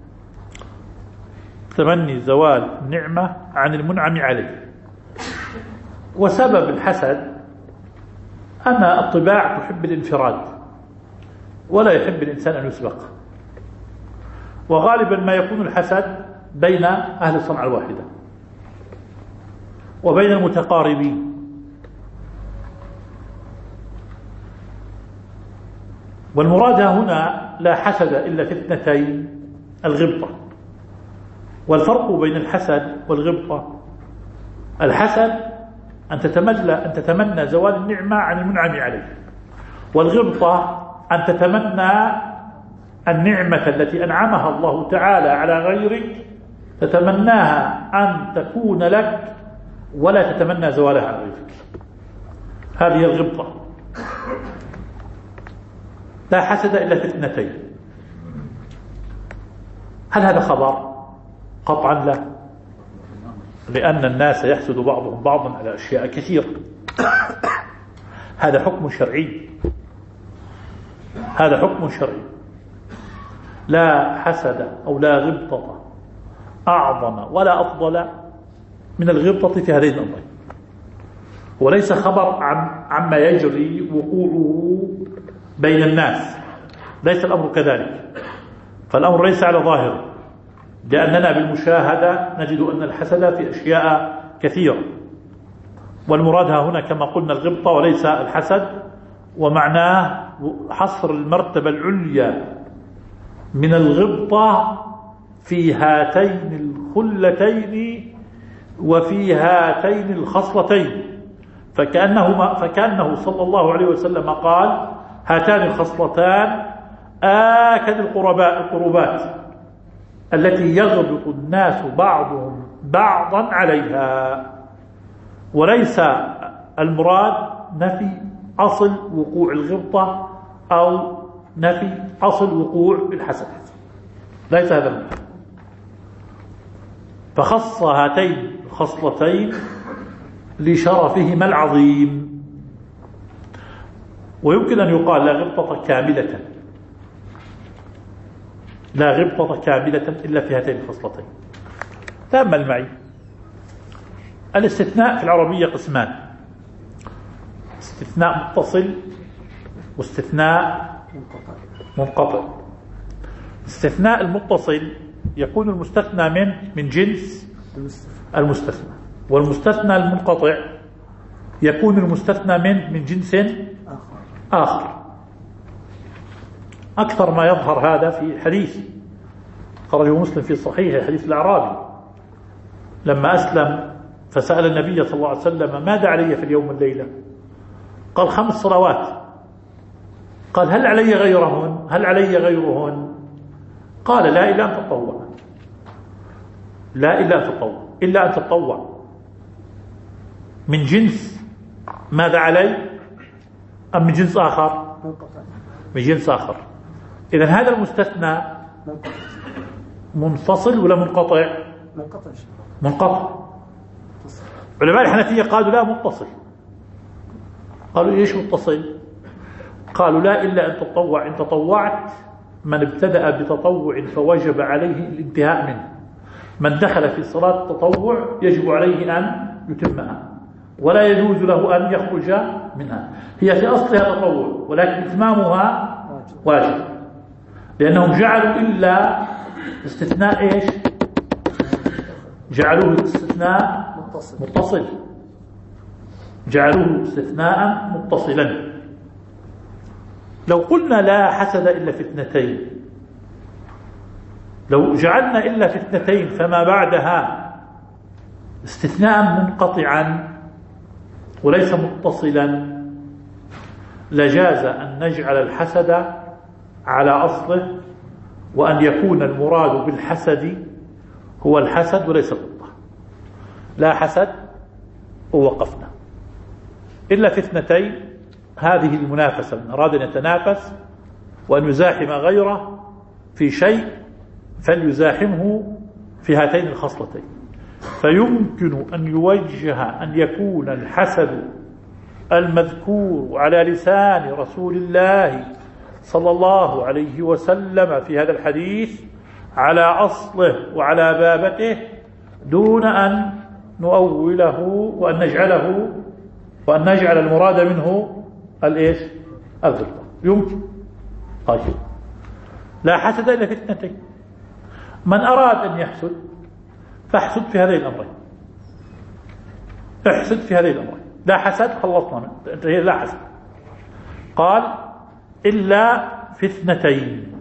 تمني زوال النعمة عن المنعم عليه. وسبب الحسد أن الطباع تحب الانفراد ولا يحب الإنسان أن يسبق، وغالبا ما يكون الحسد بين أهل الصنعة الواحدة وبين المتقاربين. والمراد هنا لا حسد إلا في اثنتين: الغبطة. والفرق بين الحسد والغبطة: الحسد أن تتمنى أن تتمنى زوال النعمة عن المنعم عليه، والغبطة أن تتمنى النعمة التي أنعمها الله تعالى على غيرك، تتمناها أن تكون لك ولا تتمنى زوالها عن غيرك. هذه الغبطة. لا حسد إلا في اثنتين. هل هذا خبر؟ قطعا لا، لأن الناس يحسد بعضهم بعضا على أشياء كثيرة. هذا حكم شرعي، هذا حكم شرعي. لا حسد أو لا غبطة أعظم ولا أفضل من الغبطة في هذين الأمرين، وليس خبر عن عما يجري وقوعه بين الناس. ليس الأمر كذلك، فالأمر ليس على ظاهره، لأننا بالمشاهدة نجد أن الحسد في أشياء كثيرة، والمراد هنا كما قلنا الغبطة وليس الحسد، ومعناه حصر المرتبة العليا من الغبطة في هاتين الخلتين وفي هاتين الخصلتين. فكأنه, فكأنه صلى الله عليه وسلم قال: هاتان الخصلتان آكد القربات التي يغبط الناس بعضهم بعضا عليها. وليس المراد نفي أصل وقوع الغبطة أو نفي أصل وقوع الحسد، ليس هذا المراد. فخص هاتين الخصلتين لشرفهما العظيم. ويمكن أن يقال لا غبطة كاملة، لا غبطة كاملة إلا في هاتين الخصلتين. تأمل معي، الاستثناء في العربية قسمان: استثناء متصل واستثناء منقطع. الاستثناء المتصل يكون المستثنى من من جنس المستثنى، والمستثنى المنقطع يكون المستثنى من من جنس آخر. أكثر ما يظهر هذا في حديث خرجه مسلم في صحيحه، حديث الأعرابي لما أسلم فسأل النبي صلى الله عليه وسلم: ماذا علي في اليوم والليلة؟ قال: خمس صلوات. قال: هل علي غيرهن؟ هل علي غيرهن؟ قال: لا إلا أن تطوع، لا إلا أن تطوع، إلا أن تطوع من جنس ماذا علي؟ أم من جنس آخر؟ من جنس آخر. إذن هذا المستثنى منفصل ولا منقطع؟ منقطع. علماء الحنفية قالوا لا، متصل. قالوا إيش متصل؟ قالوا لا إلا أن تطوع. إن تطوعت، من ابتدأ بتطوع فوجب عليه الانتهاء منه. من دخل في صلاة التطوع يجب عليه أن يتمها، ولا يجوز له أن يخرج منها. هي في أصلها تطوع، ولكن إتمامها واجب، لأنهم جعلوا إلا استثناء إيش؟ جعلوه استثناء متصل, متصل. جعلوه استثناء متصلا. لو قلنا لا حسد إلا في اثنتين، لو جعلنا إلا في اثنتين فما بعدها استثناء منقطعا وليس متصلا، لجاز أن نجعل الحسد على أصله، وأن يكون المراد بالحسد هو الحسد وليس القطة. لا حسد ووقفنا إلا في اثنتين، هذه المنافسة، من أراد أن يتنافس وأن يزاحم غيره في شيء فليزاحمه في هاتين الخصلتين. فيمكن أن يوجه أن يكون الحسد المذكور على لسان رسول الله صلى الله عليه وسلم في هذا الحديث على أصله وعلى بابته، دون أن نؤوله وأن نجعله وأن نجعل المراد منه الإيش؟ الغلطة. يمكن. طيب، لا حسد إلا في اثنتين. من أراد أن يحسد فاحسد في هذين الأمرين، احسد في هذين الأمرين. لا حسد خلصنا، انتهي. لا حسد. قال إلا في اثنتين.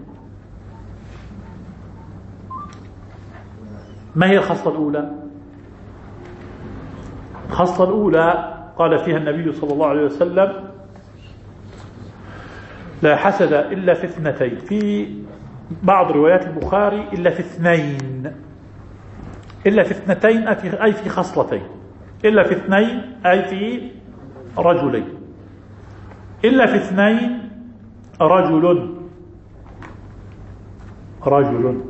ما هي الخصلة الأولى؟ الخصلة الأولى قال فيها النبي صلى الله عليه وسلم لا حسد إلا في اثنتين، في بعض روايات البخاري إلا في اثنين. إلا في اثنتين أي في خصلتين، إلا في اثنين أي في رجلين. إلا في اثنين رجل رجل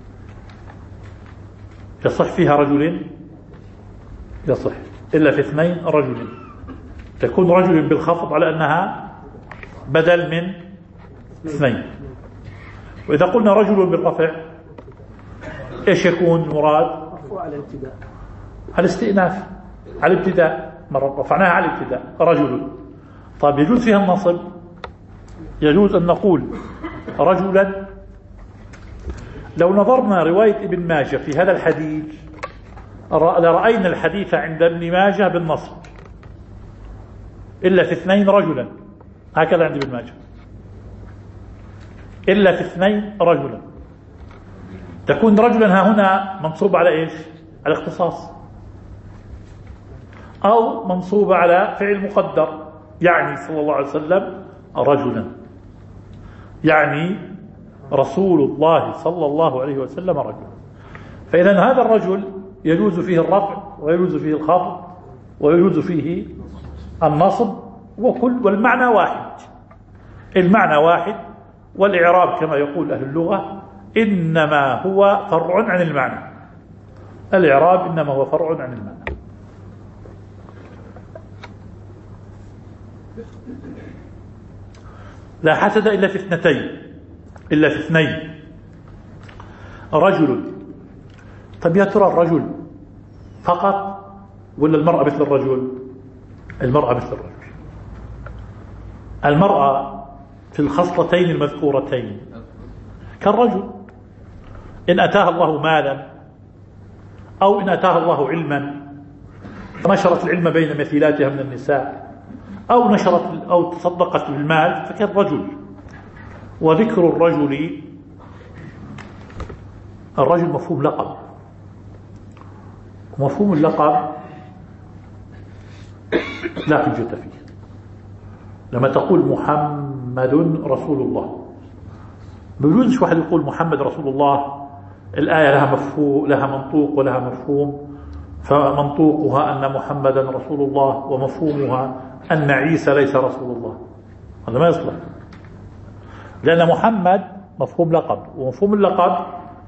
يصح فيها رجلين، يصح. إلا في اثنين رجل، تكون رجل بالخفض على أنها بدل من اثنين. وإذا قلنا رجل بالرفع إيش يكون مراد؟ على الابتداء، على الاستئناف، على الابتداء، مرة رفعناها على الابتداء رجل. طيب يجوز فيها النصب؟ يجوز أن نقول رجلا. لو نظرنا رواية ابن ماجه في هذا الحديث لرأينا الحديث عند ابن ماجه بالنصب، إلا في اثنين رجلا، هكذا عند ابن ماجه، إلا في اثنين رجلا. تكون رجلا ها هنا منصوب على إيش؟ على اختصاص، أو منصوب على فعل مقدر، يعني صلى الله عليه وسلم رجلا، يعني رسول الله صلى الله عليه وسلم رجل. فإذا هذا الرجل يجوز فيه الرفع ويجوز فيه الخفض ويجوز فيه النصب، وكل والمعنى واحد، المعنى واحد. والإعراب كما يقول أهل اللغة إنما هو فرع عن المعنى، الإعراب إنما هو فرع عن المعنى. لا حسد إلا في اثنتين، إلا في اثنين رجل. طب يا ترى الرجل فقط ولا المرأة مثل الرجل؟ المرأة مثل الرجل. المرأة في الخصلتين المذكورتين كالرجل، إن أتاها الله مالا أو إن أتاها الله علما نشرت العلم بين مثيلاتها من النساء، أو نشرت أو تصدقت بالمال فكالرجل. وذكر الرجل، الرجل مفهوم لقب، ومفهوم اللقب لا حجة فيه. لما تقول محمد رسول الله، ما بيجوزش واحد يقول محمد رسول الله، الآية لها مفهوم، لها منطوق ولها مفهوم، فمنطوقها أن محمدا رسول الله ومفهومها أن عيسى ليس رسول الله. هذا ما يصلح، لأن محمد مفهوم لقب، ومفهوم اللقب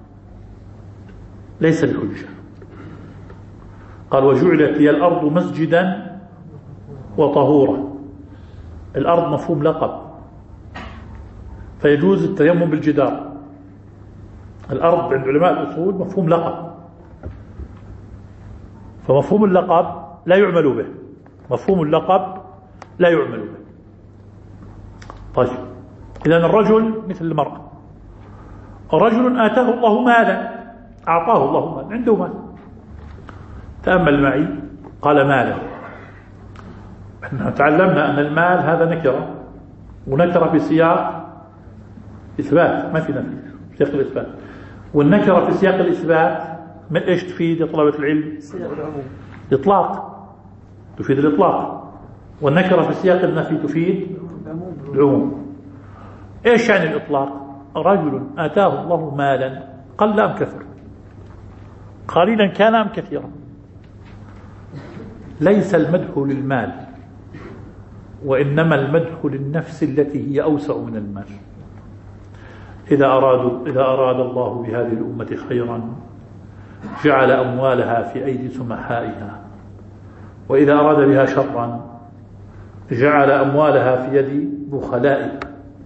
ليس بحجة. قال وجعلت لي الأرض مسجدا وطهورا، الأرض مفهوم لقب فيجوز التيمم بالجدار. الأرض عند علماء الأصول مفهوم لقب، فمفهوم اللقب لا يعمل به، مفهوم اللقب لا يعمل به. طيب إذن الرجل مثل المرأة، رجل آتاه الله مالا، أعطاه الله مالا، عنده مال. تأمل معي، قال مالا. نحن تعلمنا أن المال هذا نكرة، ونكرة في سياق إثبات، ما في نفي، في سياق الإثبات. والنكرة في سياق الإثبات من إيش تفيد يا طلبة العلم؟ الإطلاق، تفيد الإطلاق. والنكرة في سياق النفي تفيد العموم. إيش يعني الإطلاق؟ رجل آتاه الله مالا، قل أم كثر؟ قليلا كان أم كثيرا؟ ليس المدح للمال، وإنما المدح للنفس التي هي أوسع من المال. إذا أرادوا إذا أراد الله بهذه الأمة خيرا جعل أموالها في أيدي سمحائها، وإذا أراد بها شرا جعل أموالها في يد بخلائها.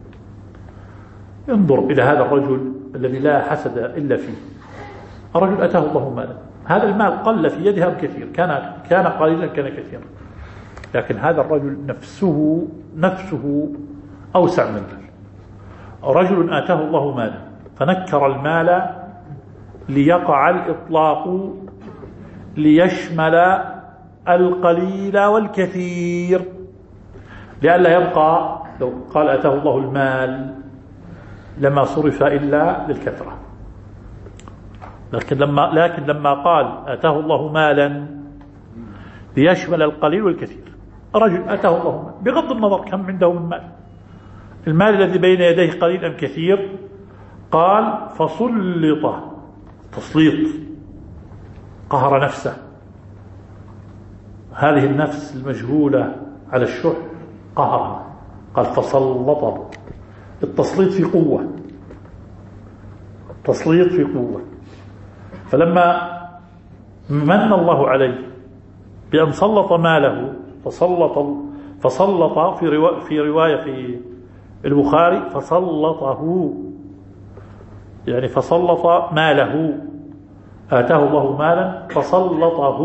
انظر إلى هذا الرجل الذي لا حسد إلا فيه. الرجل أتاه الله مالا، هذا المال قل في يدها بكثير، كان كان قليلا كان كثيرا، لكن هذا الرجل نفسه نفسه أوسع من المال. رجل آتاه الله مالا فنكر المال ليقع الإطلاق ليشمل القليل والكثير، لئلا يبقى لو قال آتاه الله المال لما صرف إلا للكثرة. لكن لما لكن لما قال آتاه الله مالا ليشمل القليل والكثير، رجل آتاه الله مال بغض النظر كم عنده من مال، المال الذي بين يديه قليل أم كثير، قال فسلط، تسليط، قهر نفسه، هذه النفس المجهولة على الشح قهرها، قال فسلطه. التسليط في قوة، تسليط في قوة. فلما من الله عليه بأن سلط ماله، فسلط فسلط في رواية في رواية في البخاري فسلطه، يعني فسلط ماله، آتاه الله مالا فسلطه.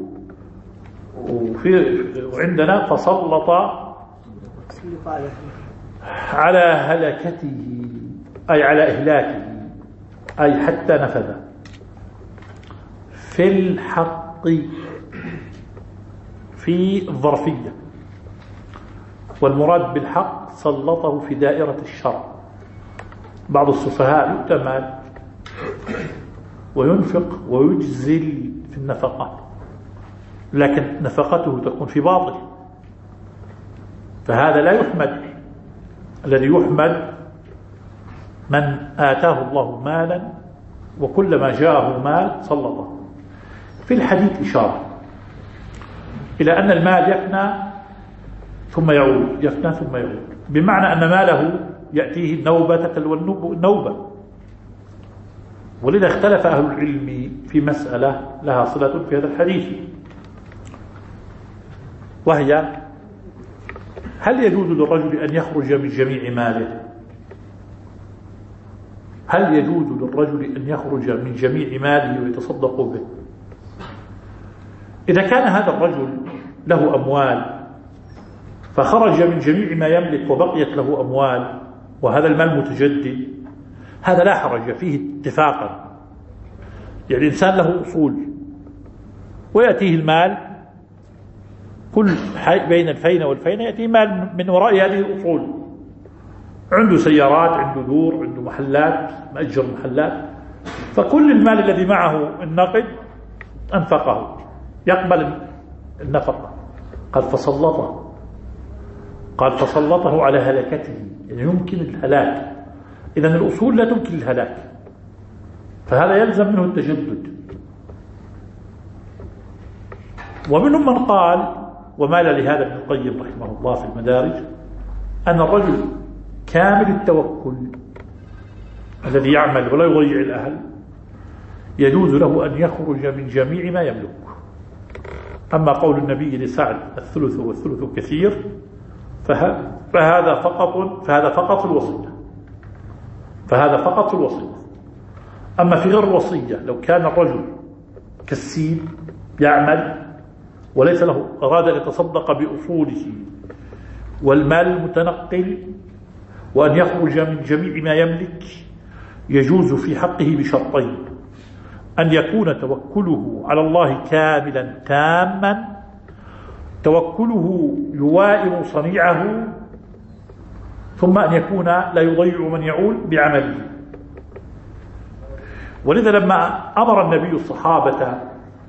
وفي وعندنا فسلط على هلكته، أي على إهلاكه، أي حتى نفذ. في الحق في الظرفية، والمراد بالحق سلطه في دائرة الشر. بعض السفهاء يؤتى مال وينفق ويجزل في النفقة، لكن نفقته تكون في باطل، فهذا لا يحمد. الذي يحمد من آتاه الله مالا وكلما جاءه مال سلطه. في الحديث إشارة إلى أن المال يفنى ثم يعود، يفنى ثم يعود، بمعنى أن ماله يأتيه النوبة تتلو النوبة. ولذا اختلف أهل العلم في مسألة لها صلة في هذا الحديث، وهي هل يجوز للرجل أن يخرج من جميع ماله؟ هل يجوز للرجل أن يخرج من جميع ماله ويتصدق به؟ إذا كان هذا الرجل له أموال فخرج من جميع ما يملك وبقيت له أموال، وهذا المال متجدد، هذا لا حرج فيه اتفاقا. يعني إنسان له أصول ويأتيه المال كل بين الفينة والفينة، يأتيه مال من وراء هذه الأصول، عنده سيارات، عنده دور، عنده محلات، مأجر محلات، فكل المال الذي معه النقد أنفقه، يقبل النفقة. قال فسلطه، قال فسلطه على هلكته، يعني يمكن الهلاك. إذن الأصول لا تمكن الهلاك، فهذا يلزم منه التجدد. ومنهم من قال، ومال لهذا ابن القيم رحمه الله في المدارج، أن الرجل كامل التوكل الذي يعمل ولا يضيع الأهل يجوز له أن يخرج من جميع ما يملك. أما قول النبي لسعد الثلث والثلث كثير فهذا فقط فهذا فقط الوصية، فهذا فقط الوصية. أما في غير الوصية، لو كان الرجل كسيب يعمل وليس له أراد أن يتصدق بأصوله والمال المتنقل وأن يخرج من جميع ما يملك، يجوز في حقه بشرطين: أن يكون توكله على الله كاملا تاما، توكله يوائم صنيعه، ثم أن يكون لا يضيع من يعول بعمله. ولذا لما أمر النبي الصحابة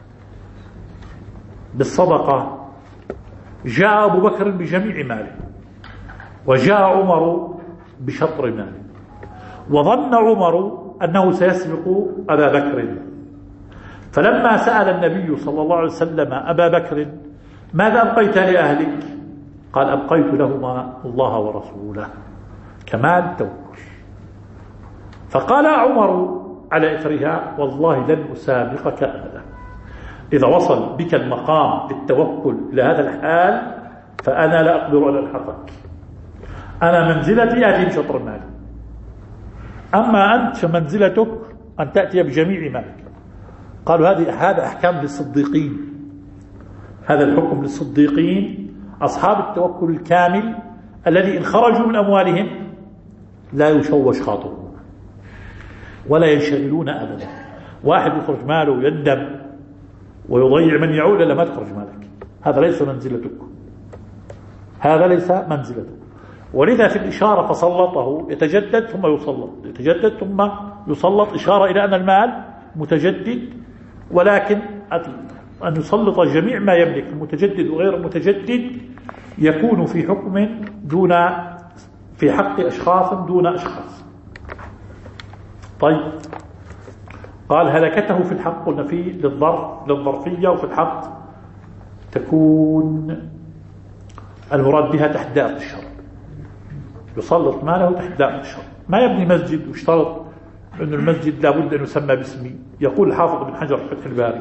بالصدقة جاء أبو بكر بجميع ماله، وجاء عمر بشطر ماله، وظن عمر أنه سيسبق أبا بكر، فلما سأل النبي صلى الله عليه وسلم أبا بكر: ماذا أبقيت لأهلك؟ قال: أبقيت لهما الله ورسوله. كمال التوكل. فقال عمر على إثرها: والله لن أسابقك أبدا. إذا وصل بك المقام للتوكل إلى هذا الحال فأنا لا أقدر أن ألحقك، أنا منزلتي آتي بشطر مالي، أما أنت فمنزلتك أن تأتي بجميع مالك. قالوا هذه هذا أحكام للصديقين، هذا الحكم للصديقين أصحاب التوكل الكامل الذي إن خرجوا من أموالهم لا يشوش خاطرهم ولا ينشغلون أبدا. واحد يخرج ماله ويندم ويضيع من يعود، إلا ما تخرج مالك، هذا ليس منزلتك، هذا ليس منزلتك. ولذا في الإشارة فسلطه يتجدد ثم يسلط، يتجدد ثم يسلط، إشارة إلى أن المال متجدد، ولكن أن يسلط جميع ما يملك المتجدد وغير المتجدد يكون في حكم دون، في حق أشخاص دون أشخاص. طيب، قال هلكته في الحق، قلنا فيه للظرف للظرفية، وفي الحق تكون المراد بها تحت دائرة الشر، يسلط ماله تحت دائرة الشر. ما يبني مسجد واشترط أن المسجد لابد أن يسمى باسمه. يقول الحافظ بن حجر في فتح الباري: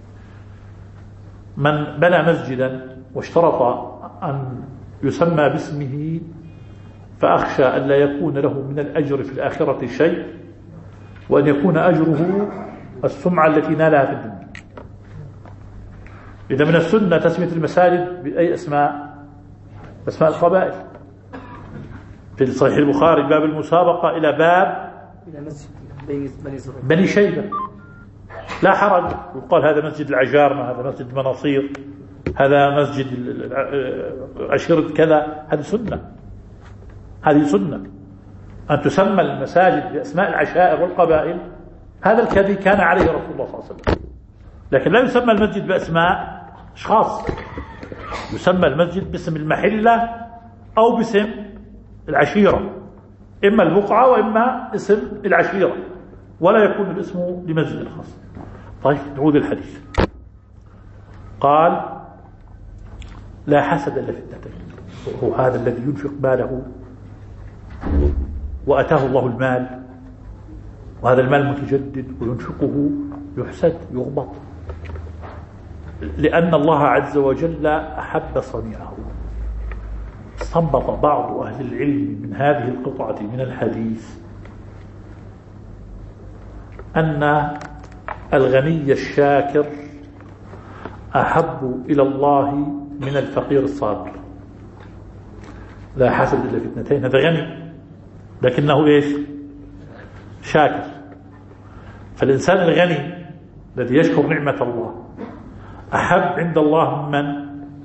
من بنى مسجدا واشترط أن يسمى باسمه فأخشى أن لا يكون له من الأجر في الآخرة شيء، وأن يكون أجره السمعة التي نالها في الدنيا. إذا من السنة تسمية المساجد بأي أسماء؟ أسماء القبائل. في صحيح البخاري باب المسابقة إلى باب بني شيبة، لا حرج، يقال هذا مسجد العجارمة، هذا مسجد المناصير، هذا مسجد عشيرة كذا. هذه سنة، هذه سنة أن تسمى المساجد بأسماء العشائر والقبائل. هذا الذي كان عليه رسول الله صلى الله عليه وسلم. لكن لا يسمى المسجد بأسماء أشخاص، يسمى المسجد باسم المحلة أو باسم العشيرة، إما البقعة وإما اسم العشيرة، ولا يكون الاسم لمسجد خاص. طيب، نعود الحديث. قال: لا حسد إلا في اثنتين، وهو هذا الذي ينفق ماله وأتاه الله المال، وهذا المال متجدد وينفقه، يحسد يغبط، لأن الله عز وجل أحب صنيعه. استنبط بعض أهل العلم من هذه القطعة من الحديث أن الغني الشاكر أحب إلى الله من الفقير الصابر. لا حسد إلا في اثنتين، هذا غني لكنه إيش؟ شاكر. فالإنسان الغني الذي يشكر نعمة الله أحب عند الله ممن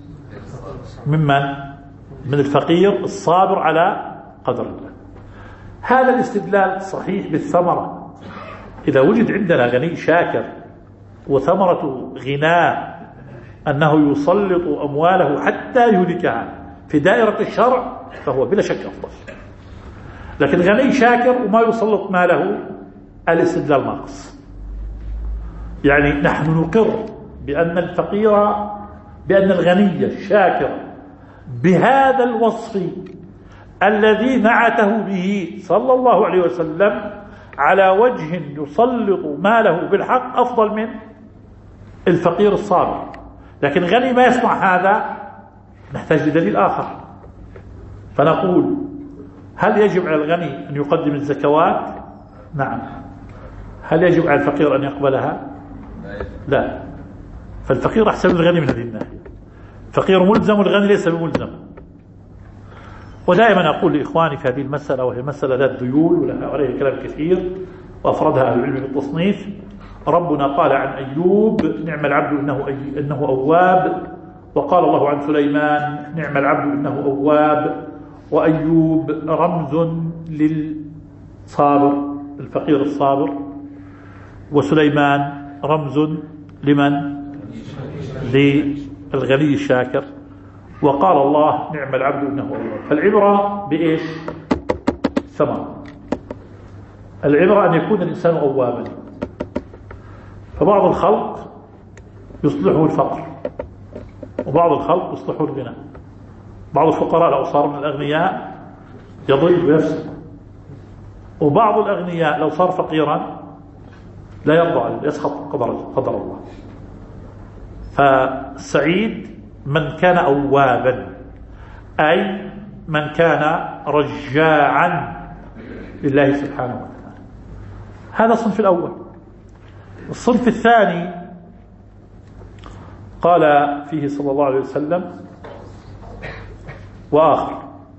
ممن من الفقير الصابر على قدر الله. هذا الاستدلال صحيح بالثمرة. إذا وجد عندنا غني شاكر وثمرة غناه أنه يسلط أمواله حتى يهلكها في دائرة الشرع فهو بلا شك أفضل. لكن غني شاكر وما يسلط ماله، الاستدلال ناقص. يعني نحن نقر بأن الفقير، بأن الغني الشاكر بهذا الوصف الذي نعته به صلى الله عليه وسلم على وجه يسلط ماله بالحق أفضل من الفقير الصابر. لكن غني ما يصنع هذا، نحتاج لدليل آخر. فنقول: هل يجب على الغني أن يقدم الزكوات؟ نعم. هل يجب على الفقير أن يقبلها؟ لا. فالفقير أحسن من الغني من هذه الناحية. الفقير ملزم والغني ليس بملزم. ودائما أقول لإخواني في هذه المسألة، وهي مسألة ذات ذيول ولها عليها كلام كثير وأفردها أهل العلم بالتصنيف. ربنا قال عن أيوب نعم العبد إنه, أي... إنه أواب، وقال الله عن سليمان نعم العبد إنه أواب. وأيوب رمز للصابر الفقير الصابر، وسليمان رمز لمن؟ للغني الشاكر. وقال الله نعم العبد إنه أواب. فالعبرة بإيش؟ ثمرة. العبرة أن يكون الإنسان أوابا. فبعض الخلق يصلحه الفقر، وبعض الخلق يصلحه الغنى. بعض الفقراء لو صار من الأغنياء يضل ويفسد، وبعض الأغنياء لو صار فقيرا لا يرضى يسخط قدر قدر الله. فالسعيد من كان أوابا، أي من كان رجاعا لله سبحانه وتعالى. هذا الصنف الأول. الصنف الثاني قال فيه صلى الله عليه وسلم وآخر،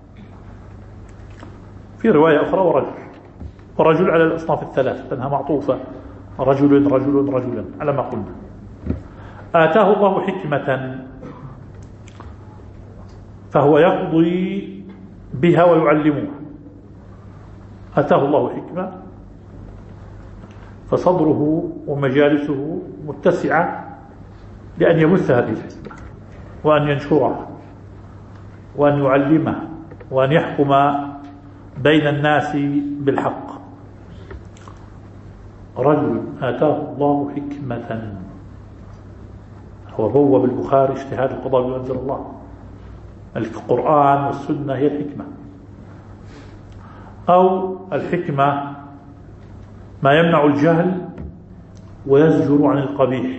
في رواية أخرى ورجل، ورجل على الأصناف الثلاث لأنها معطوفة، رجل رجل رجلا على ما قلنا. آتاه الله حكمة فهو يقضي بها ويعلمها. آتاه الله حكمة فصدره ومجالسه متسعة لأن يبث هذه الحكمة وأن ينشرها وأن يعلمها وأن يحكم بين الناس بالحق. رجل آتاه الله حكمة، هو بوب البخاري اجتهاد القضاء بما أنزل الله. القرآن والسنة هي الحكمة، أو الحكمة ما يمنع الجهل ويزجر عن القبيح.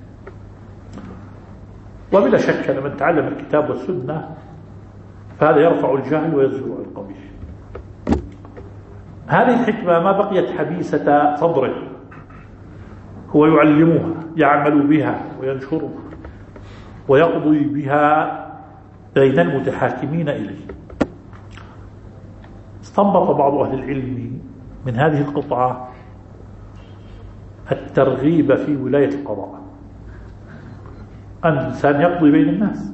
وبلا شك أن من تعلم الكتاب والسنة فهذا يرفع الجهل ويزجر عن القبيح. هذه الحكمة ما بقيت حبيسة صدره، هو يعلمها، يعمل بها وينشرها ويقضي بها بين المتحاكمين إليه. استنبط بعض أهل العلم من هذه القطعة الترغيب في ولاية القضاء، أن الإنسان يقضي بين الناس،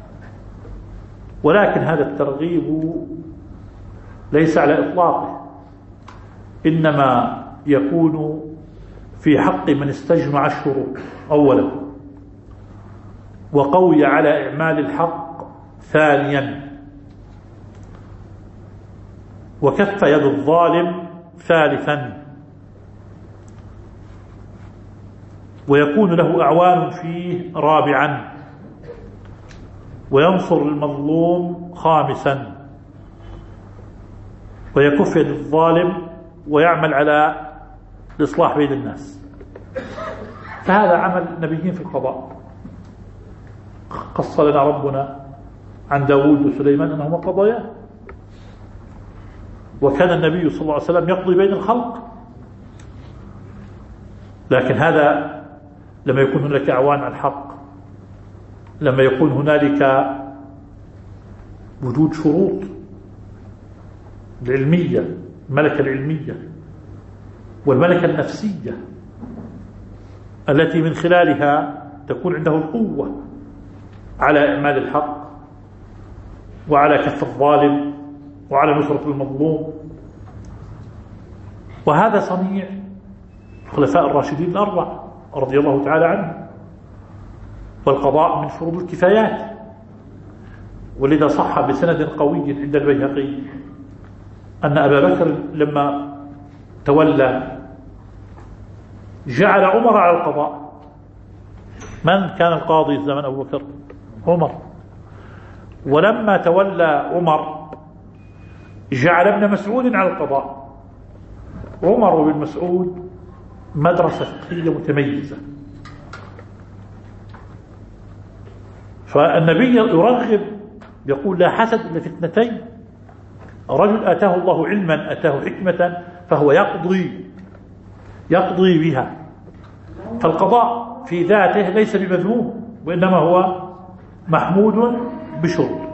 ولكن هذا الترغيب ليس على إطلاقه، إنما يكون في حق من استجمع الشروط أولا، وقوي على إعمال الحق ثانيا، وكف يد الظالم ثالثا، ويكون له أعوان فيه رابعا، وينصر المظلوم خامسا، ويكف يد الظالم ويعمل على الإصلاح بين الناس. فهذا عمل النبيين في القضاء. قص لنا ربنا عن داود وسليمان أنهما قضايا، وكان النبي صلى الله عليه وسلم يقضي بين الخلق، لكن هذا لما يكون هناك أعوان على الحق، لما يكون هنالك وجود شروط العلمية، الملكة العلمية والملكة النفسية التي من خلالها تكون عنده القوة على إعمال الحق وعلى كف الظالم وعلى نصرة المظلوم. وهذا صنيع الخلفاء الراشدين الأربعة رضي الله تعالى عنهم. والقضاء من فروض الكفايات، ولذا صح بسند قوي عند البيهقي أن أبا بكر لما تولى جعل عمر على القضاء. من كان القاضي في زمن أبو بكر؟ عمر. ولما تولى عمر جعل ابن مسعود على القضاء. عمر وابن مسعود مدرسة فقهية متميزة. فالنبي يرغب يقول لا حسد إلا في اثنتين: رجل آتاه الله علما، آتاه حكمة، فهو يقضي يقضي بها. فالقضاء في ذاته ليس بمذموم، وإنما هو محمود بشروط.